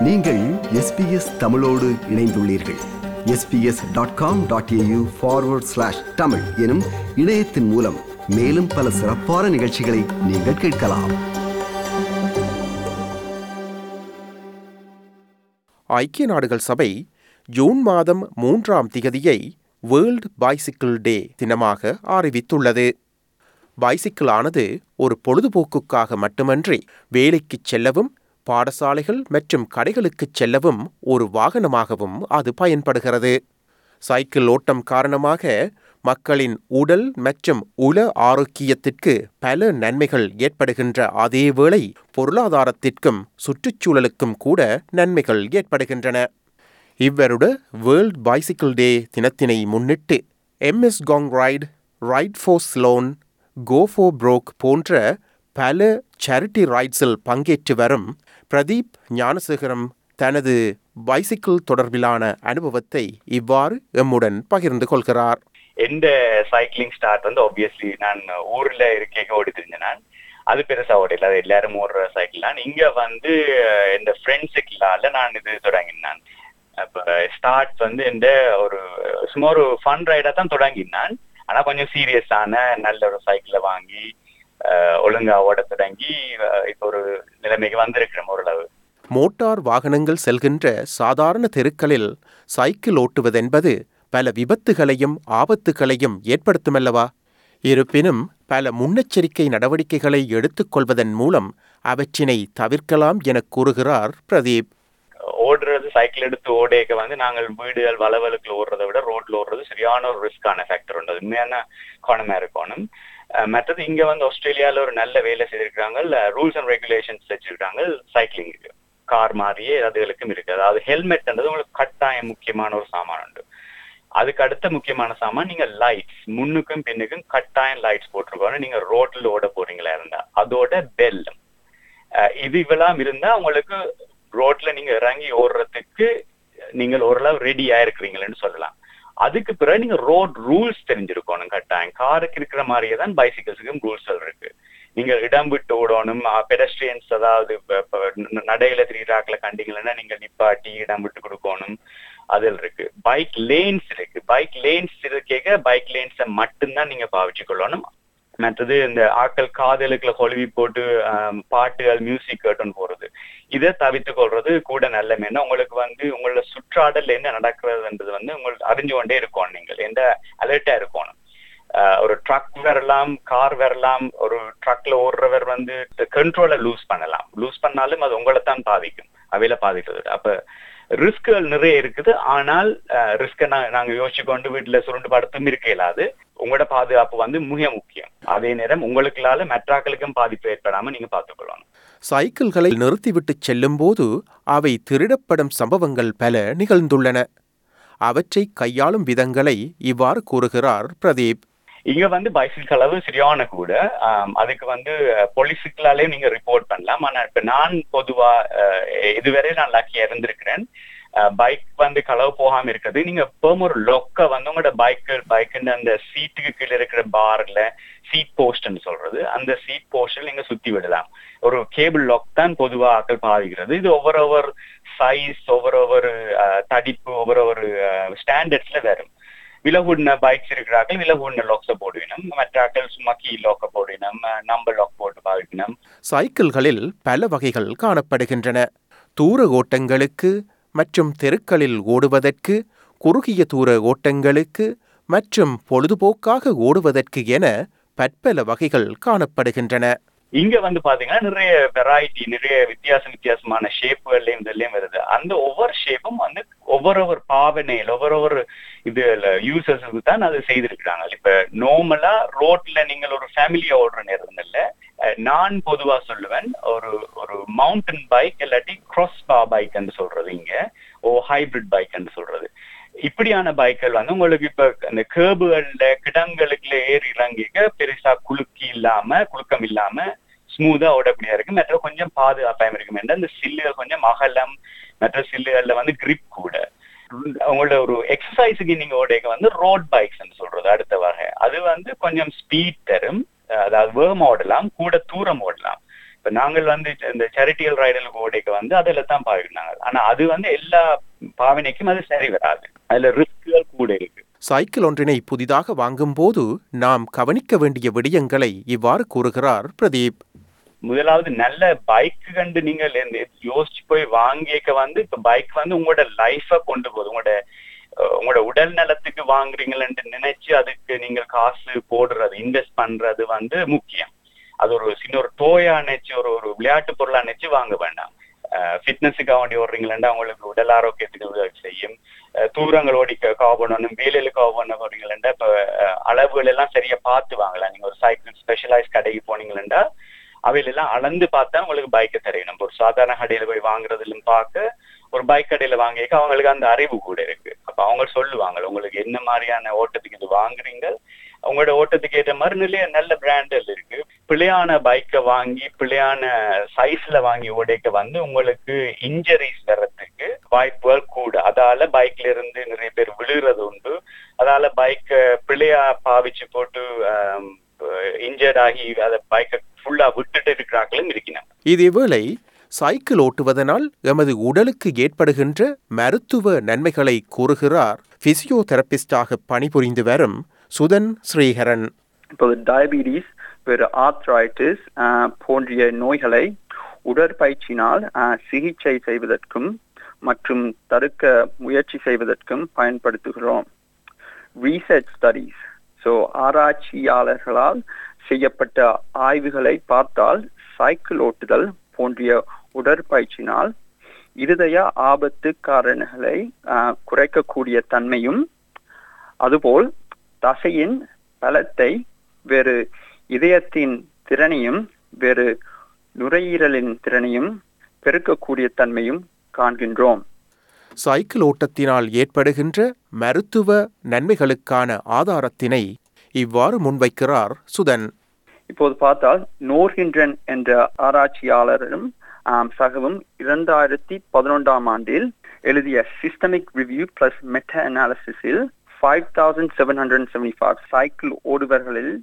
நீங்கள் SBS தமிழோடு இணைந்துள்ளீர்கள். sbs.com.au/tamil எனும் இணையத்தின் மூலம் மேலும் பல சிறப்பான நிகழ்ச்சிகளை நீங்கள் கேட்கலாம். ஐக்கிய நாடுகள் சபை ஜூன் மாதம் 3ஆம் திகதியை வேர்ல்ட் பைசிக்கிள் டே தினமாக அறிவித்துள்ளது. பைசிக்கிள் ஆனது ஒரு பொழுதுபோக்குக்காக மட்டுமன்றி வேலைக்கு செல்லவும், பாடசாலைகள் மற்றும் கடைகளுக்கு செல்லவும் ஒரு வாகனமாகவும் அது பயன்படுகிறது. சைக்கிள் ஓட்டம் காரணமாக மக்களின் உடல் மற்றும் உள ஆரோக்கியத்திற்கு பல நன்மைகள் ஏற்படுகின்ற அதேவேளை பொருளாதாரத்திற்கும் சுற்றுச்சூழலுக்கும் கூட நன்மைகள் ஏற்படுகின்றன. இவ்வருட வேர்ல்ட் பைசிக்கிள் டே தினத்தினை முன்னிட்டு MS Gong Ride, Ride for Sloan, Go for Broke போன்ற பல சேரிட்டி ரைட்ஸில் பங்கேற்று வரும் பிரதீப் ஞானசேகரம் தனது பைசிக்கிள் தொடர்பிலான அனுபவத்தை இவ்வாறு எம்முடன் பகிர்ந்து கொள்கிறார். எந்த சைக்கிளிங் ஸ்டார்ட் வந்து ஆப்வியஸ்லி நான் ஊர்ல இருக்கேங்க ஓடி தெரிஞ்சேன். நான் அது பெருசா ஓடல, அது எல்லாரும் ஓடுற சைக்கிள் தான். இங்க வந்து இந்த ஃப்ரெண்ட்ஸுக்குள்ளால நான் இது தொடங்கினான். அப்ப ஸ்டார்ட் வந்து இந்த ஒரு சும்மா ஒரு ஃபன் ரைடா தான் தொடங்கினான். ஆனா கொஞ்சம் சீரியஸான நல்ல ஒரு சைக்கிளை வாங்கி ஒழுங்கா ஓட தொடங்கி இப்போ ஒரு நிலைமைக்கு வந்திருக்கிறோம் ஓரளவு. மோட்டார் வாகனங்கள் செல்கின்ற சாதாரண தெருக்களில் சைக்கிள் ஓட்டுவதென்பது பல விபத்துகளையும் ஆபத்துகளையும் ஏற்படுத்துமல்லவா? இருப்பினும் பல முன்னெச்சரிக்கை நடவடிக்கைகளை எடுத்துக்கொள்வதன் மூலம் அவற்றினை தவிர்க்கலாம் என கூறுகிறார் பிரதீப். ஓடுறது சைக்கிள் எடுத்து ஓடேக்க வந்து நாங்கள் வீடுகள் வளவலுக்குள்ள ஓடுறதை விட ரோட்ல ஓடுறது சரியான ஒரு ரிஸ்கான ஃபேக்டர் உண்டு. உண்மையான காரணமா இருக்கணும். மற்றது இங்க வந்து ஆஸ்திரேலியால ஒரு நல்ல வேலை செய்திருக்காங்க, ரூல்ஸ் அண்ட் ரெகுலேஷன்ஸ் வச்சிருக்காங்க சைக்கிளிங்க்கு. கார் மாதிரியே அதுகளுக்கும் இருக்கு. அதாவது ஹெல்மெட்ன்றது உங்களுக்கு கட்டாயம் முக்கியமான ஒரு சாமான் உண்டு. அதுக்கு அடுத்த முக்கியமான சாமான் நீங்க லைட்ஸ், முன்னுக்கும் பின்னுக்கும் கட்டாயம் லைட்ஸ் போட்டிருக்கோம். நீங்க ரோட்ல ஓட போறீங்களா இருந்தா அதோட பெல் இது இவெல்லாம் இருந்தா உங்களுக்கு ரோட்ல நீங்க இறங்கி ஓடுறதுக்கு நீங்கள் ஓரளவு ரெடி ஆயிருக்கிறீங்களன்னு சொல்லலாம். அதுக்கு பிறகு நீங்க ரோட் ரூல்ஸ் தெரிஞ்சிருக்கணும் கட்டாயம். காருக்கு இருக்கிற மாதிரியே தான் பைசிக்கிள்ஸுக்கும் ரூல்ஸ் இருக்கு. நீங்க இடம் விட்டு ஓடணும். பெடஸ்ட்ரியன்ஸ், அதாவது நடையில திரியிறாக்களை கண்டிங்கன்னா நீங்க நிப்பாட்டி இடம் விட்டு கொடுக்கணும். அதில் இருக்கு. பைக் லேன்ஸ் இருக்கு. பைக் லேன்ஸ் கேட்க பைக் லேன்ஸை மட்டும்தான் நீங்க பாவிச்சு கொள்ளணும். மற்றது இந்த ஆக்கள் காதலுக்குள்ள கொழுவி போட்டு பாட்டுகள் மியூசிக் கேட்டுன்னு போறது, இதை தவிர்த்து கொள்றது கூட நல்ல மேன்னா உங்களுக்கு வந்து உங்களோட சுற்றாடல் என்ன நடக்கிறதுன்றது வந்து உங்களுக்கு அறிஞ்சு கொண்டே இருக்கணும். நீங்கள் எந்த அலர்ட்டா இருக்கணும். ஒரு ட்ரக் வரலாம், கார் வரலாம். ஒரு ட்ரக்ல ஓடுறவர் வந்து கண்ட்ரோலை லூஸ் பண்ணலாம். லூஸ் பண்ணாலும் அது உங்களை தான் பாதிக்கும், அவையில பாதிக்கிறது. அப்ப ரிஸ்குகள் நிறைய இருக்குது. ஆனால் ரிஸ்கை நாங்க யோசிச்சு கொண்டு வீட்டுல சுருண்டு படுத்தும் இருக்க இயலாது. உங்களோட பாதுகாப்பு வந்து மிக முக்கியம். அதே நேரம் உங்களுக்குள்ளால மற்றாக்களுக்கும் பாதிப்பு ஏற்படாம நீங்க பார்த்துக்கொள்ளணும். சைக்கிள்களை நிறுத்திவிட்டு செல்லும் போது அவை திருடப்படும் சம்பவங்கள் பல நிகழ்ந்துள்ளன. அவற்றை கையாளும் விதங்களை இவ்வாறு கூறுகிறார் பிரதீப். இங்க வந்து பைசிக்கிள் அளவு சரியான கூட. அதுக்கு வந்து போலீஸுக்களாலே நீங்க ரிப்போர்ட் பண்ணலாம். ஆனா இப்ப நான் பொதுவா இதுவரை நான் லக்கியா இருந்திருக்கிறேன். பைக் வந்து களவு போகாம இருக்குது. நீங்க எப்பவும் ஒரு லொக்க வந்து உங்களோட பைக்குன்னு அந்த சீட்டுக்கு கீழே இருக்கிற பார்ல சீட் போஸ்ட்ன்னு சொல்றது, அந்த சீட் போஸ்டில் நீங்க சுத்தி விடலாம். ஒரு கேபிள் லாக் தான் பொதுவா ஆக்கள் பாதிக்கிறது. இது ஒவ்வொரு சைஸ், ஒவ்வொரு தடிப்பு, ஒவ்வொரு ஸ்டாண்டர்ட்ஸ்ல வரும். விலகுடின பைக்ஸ் இருக்கிறார்கள், விலகுடின லாக்ஸை போடுவினோம். மற்றாக்கள் சும்மா கீ லாக்க போடுவினோம், நம்பர் லாக் போட்டு பாவிக்கணும். சைக்கிள்களில் பல வகைகள் காணப்படுகின்றன. தூர ஓட்டங்களுக்கு மற்றும் தெருக்களில் ஓடுவதற்கு, குறுகிய தூர ஓட்டங்களுக்கு மற்றும் பொழுதுபோக்காக ஓடுவதற்கு என பற்பல வகைகள் காணப்படுகின்றன. இங்க வந்து பாத்தீங்கன்னா நிறைய வெரைட்டி, நிறைய வித்தியாசமான ஷேப்புகள்லயும் இதெல்லாம் வருது. அந்த ஒவ்வொரு ஷேப்பும் வந்து ஒவ்வொரு பாவனையில் ஒவ்வொரு இது யூசர்ஸுக்கு தான் அது செய்திருக்கிறாங்க. இப்ப நார்மலா ரோட்ல நீங்கள் ஒரு ஃபேமிலியா ஓடுற நேரம் இல்ல, நான் பொதுவா சொல்லுவேன் ஒரு மவுண்டன் பைக் இல்லாட்டி கிராஸ் பைக் என்று சொல்றது, இங்க ஹைபிரிட் பைக் என்று சொல்றது. இப்படியான பைக்கள் வந்து உங்களுக்கு இப்ப அந்த கேர்புகள்ல கிடங்களுக்கு ஏறி இறங்கிக்க பெருசா குலுக்கம் இல்லாம ஸ்மூதா ஓடக்கூடியா இருக்கு. மற்ற கொஞ்சம் பாதுகாப்பாயும் இருக்கும். அந்த சில்லுகள் கொஞ்சம் அகலம், மற்ற சில்லுகள்ல வந்து கிரிப் கூட. உங்களோட ஒரு எக்ஸசைஸுக்கு நீங்க ஓடைக்க வந்து ரோட் பைக்ஸ் சொல்றது அடுத்த வகை. அது வந்து கொஞ்சம் ஸ்பீட் தரும். அதாவது வேகம் ஓடலாம், கூட தூரம் ஓடலாம். இப்ப நாங்கள் வந்து இந்த சேரிட்டியல் ரைடலுக்கு ஓடைக்கு வந்து அதில் தான் பாவிக்கிறாங்க. ஆனா அது வந்து எல்லா பாவனைக்கும் அது சரி வராது, அதுல ரிஸ்க்குகள் கூட இருக்கு. சைக்கிள் ஒன்றினை புதிதாக வாங்கும்போது நாம் கவனிக்க வேண்டிய விடயங்களை இவ்வாறு கூறுகிறார் பிரதீப். முதலாவது நல்ல பைக் கண்டு நீங்கள் யோசிச்சு போய் வாங்கிக்க வந்து இப்ப பைக் வந்து உங்களோட லைஃப கொண்டு போகுது. உங்களோட உடல் நலத்துக்கு வாங்குறீங்களன்னு நினைச்சு அதுக்கு நீங்கள் காசு போடுறது, இன்வெஸ்ட் பண்றது வந்து முக்கியம். அது ஒரு சின்ன ஒரு டோயா நினைச்சு ஒரு விளையாட்டு பொருளா நினைச்சு வாங்க வேண்டாம். ஃபிட்னஸுக்காக வேண்டி ஓடுறீங்களா உங்களுக்கு உடல் ஆரோக்கியத்துக்கு உதவி செய்யும். தூரங்கள் ஓடிக்க காவணும், வேலையில காவணும் போறீங்களா இப்ப அளவுகள் எல்லாம் சரியா பார்த்து வாங்கலாம். நீங்க ஒரு சைக்கிள் ஸ்பெஷலைஸ் கடைக்கு போனீங்களா அவையிலெல்லாம் அளந்து பார்த்தா உங்களுக்கு பைக்கை தெரியணும். ஒரு சாதாரண கடையில போய் வாங்குறதுலும் பார்க்க ஒரு பைக் கடையில வாங்கிக்க அவங்களுக்கு அந்த அறிவு கூட இருக்கு. அப்ப அவங்க சொல்லுவாங்க உங்களுக்கு என்ன மாதிரியான ஓட்டத்துக்கு இது வாங்குறீங்க, உங்களோட ஓட்டத்துக்கு ஏற்ற மாதிரி நிறைய நல்ல பிராண்டல் இருக்கு. பிள்ளையான பைக்கை வாங்கி பிள்ளையான சைஸ்ல வாங்கி ஓடைக்க வந்து உங்களுக்கு இன்ஜரிஸ் வர்றதுக்கு வாய்ப்புகள் கூட. அதால பைக்ல இருந்து நிறைய பேர் விழுகிறது உண்டு. அதால பைக்கை பிள்ளையா பாவிச்சு போட்டு இன்ஜர்ட் ஆகி அதை பைக்கை ஃபுல்லா விட்டுட்டு இருக்கிறாங்களும் இருக்கணும். இதேவேளை சைக்கிள் ஓட்டுவதனால் எமது உடலுக்கு ஏற்படுகின்ற மருத்துவ நன்மைகளை கூறுகிறார் பிசியோதெரபிஸ்டாக பணிபுரிந்து வரும் சுதன் ஸ்ரீஹரன். இப்போது டயபிட்டிஸ், வேறு ஆர்த்ரைட்டிஸ் போன்ற நோய்களை உடற்பயிற்சியினால் சிகிச்சை செய்வதற்கும் மற்றும் தடுக்க முயற்சி செய்வதற்கும் பயன்படுத்துகிறோம். ரீசர்ச் ஸ்டடீஸ், ஆராய்ச்சியாளர்களால் செய்யப்பட்ட ஆய்வுகளை பார்த்தால் சைக்கிள் ஓட்டுதல் போன்ற உடற்பயிற்சியினால் இருதய ஆபத்து காரணிகளை குறைக்கக்கூடிய தன்மையும், அதுபோல் தசையின் பலத்தை, வேறு இதயத்தின் திறனையும், வேறு நுரையீரலின் திறனையும் பெருக்கக்கூடிய தன்மையும் காண்கின்றோம். சைக்கிள் ஓட்டத்தினால் ஏற்படுகின்ற மருத்துவ நன்மைகளுக்கான ஆதாரத்தினை இவ்வாறு முன்வைக்கிறார் சுதன். இப்போது பார்த்தால் நோர்ஹின்ட்ரன் என்ற ஆராய்ச்சியாளரும் சகவும் 2011 ஆண்டில் எழுதிய சிஸ்டமிக் ரிவ்யூ பிளஸ் மெட்டா அனாலிசிஸில் 5,775 சைக்கிள் ஓடுவர்களில்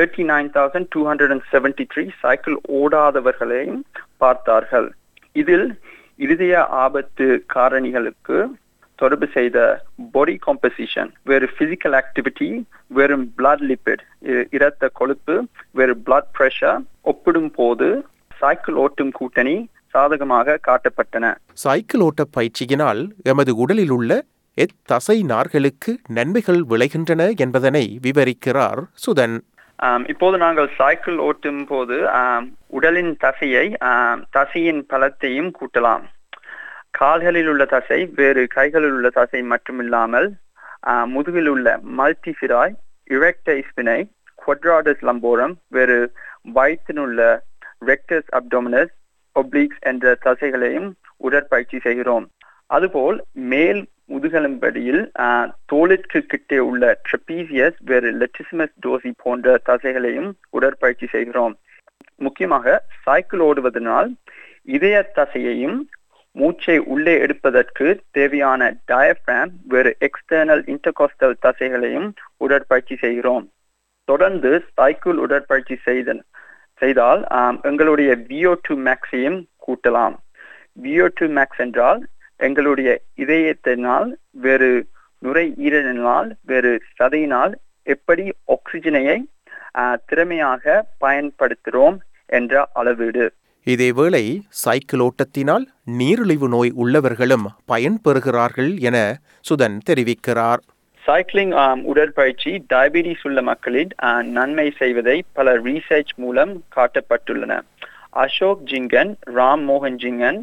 39,273 சைக்கிள் ஓடாதவர்களையும் பார்த்தார்கள். இதில் இருதய ஆபத்து காரணிகளுக்கு தொடர்பு செய்த பாடி காம்போசிஷன், வேறு பிசிக்கல் ஆக்டிவிட்டி, வெறும் பிளட் லிபிட் இரத்த கொழுப்பு, வேறு பிளட் பிரஷர் ஒப்பிடும் போது சைக்கிள் ஓட்டும் கூட்டணி சாதகமாக காட்டப்பட்டன. சைக்கிள் ஓட்ட பயிற்சியினால் எமது உடலில் உள்ள தசை நார்களுக்கு நன்மைகள் விளைகின்றன என்பதனை விவரிக்கிறார் சுதன். இப்போது நாங்கள் சைக்கிள் ஓட்டும் போது உடலின் தசையின் பலத்தையும் கூட்டலாம். கால்களில் உள்ள தசை, வேறு கைகளில் உள்ள தசை மட்டுமில்லாமல் முதுகில் உள்ள மல்டிஃபிராய், இரெக்டர் ஸ்பினை, குவாட்ராடஸ் லம்போரம், வேறு வயிற்றினுள்ள ரெக்டஸ் அப்டோமினஸ், ஒப்ளிக்ஸ் என்ற தசைகளையும் உடற்பயிற்சி செய்கிறோம். அதுபோல் மேல் முதுகெலும்படியில் தோலிற்கு கிட்டே உள்ள ட்ரெபீசியஸ், வேறு லெட்டிசிமஸ் டோசி போன்ற தசைகளையும் உடற்பயிற்சி செய்கிறோம். முக்கியமாக சைக்கிள் ஓடுவதனால் இதய தசையையும் மூச்சை உள்ளே எடுப்பதற்கு தேவையான டயப்ராம், வேறு எக்ஸ்டர்னல் இன்டர்காஸ்டல் தசைகளையும் உடற்பயிற்சி செய்கிறோம். தொடர்ந்து சைக்கிள் உடற்பயிற்சி செய்தால் எங்களுடைய VO2 மேக்ஸையும் கூட்டலாம். VO2 மேக்ஸ் என்றால் எங்களுடைய இதயத்தினால், வேறு நுரையீரலினால், வேறு சதையினால் எப்படி ஆக்சிஜனை திறமையாக பயன்படுத்துகிறோம் என்ற அளவீடு. இதேவேளை சைக்கிள் ஓட்டத்தினால் நீரிழிவு நோய் உள்ளவர்களும் பயன்பெறுகிறார்கள் என சுதன் தெரிவிக்கிறார். சைக்கிளிங் உடற்பயிற்சி டயபிட்டிஸ் உள்ள மக்களின் நன்மை செய்வதை பல ரீசர்ச் மூலம் காட்டப்பட்டுள்ளன. அசோக் ஜிங்கன், ராம் மோகன் ஜிங்கன்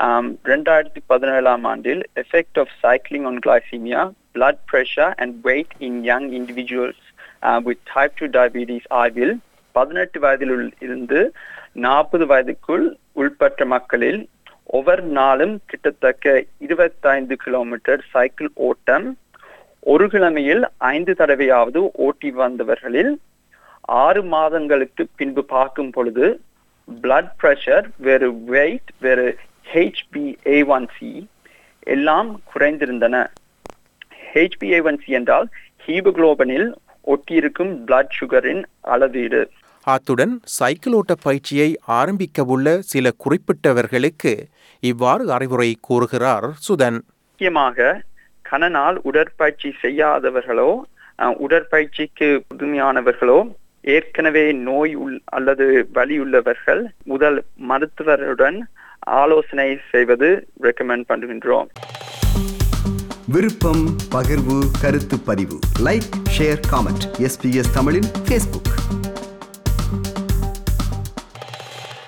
2017 ஆண்டில் effect of cycling on glycaemia, blood pressure and weight in young individuals with type 2 diabetes ஆய்வில் 18 வயதில் இருந்து 40 வயதுக்குள் உள்பட்ட மக்களில் ஒவ்வொரு நாளும் கிட்டத்தட்ட 25 கிலோமீட்டர் சைக்கிள் ஓட்டம், ஒரு கிழமையில் 5 தடவையாவது ஓட்டி வந்தவர்களில் 6 மாதங்களுக்கு பின்பு பார்க்கும் பொழுது பிளட் பிரஷர், வேறு வெயிட், வேறு HbA1c எல்லாம் குறைந்திருந்தன. HbA1c என்றால் ஹீமோகுளோபினில் ஒட்டியிருக்கும் பிளட் சுகரின் அளவீடு. அத்துடன் சைக்கிள் ஓட்ட பயிற்சியை ஆரம்பிக்கவுள்ள சில குறிப்பிட்டவர்களுக்கு இவ்வாறு அறிவுரை கூறுகிறார் சுதன். முக்கியமாக கணநாள் உடற்பயிற்சி செய்யாதவர்களோ உடற்பயிற்சிக்கு புதுமையானவர்களோ ஏற்கனவே நோய் அல்லது வலி உள்ளவர்கள் முதல் மருத்துவருடன் ஆலோசனை செய்வது ரெக்கமெண்ட் பண்ணுகின்றோம். விருப்பம், பகிர்வு, கருத்து பதிவு, லைக், ஷேர், காமெண்ட். SBS தமிழின் Facebook.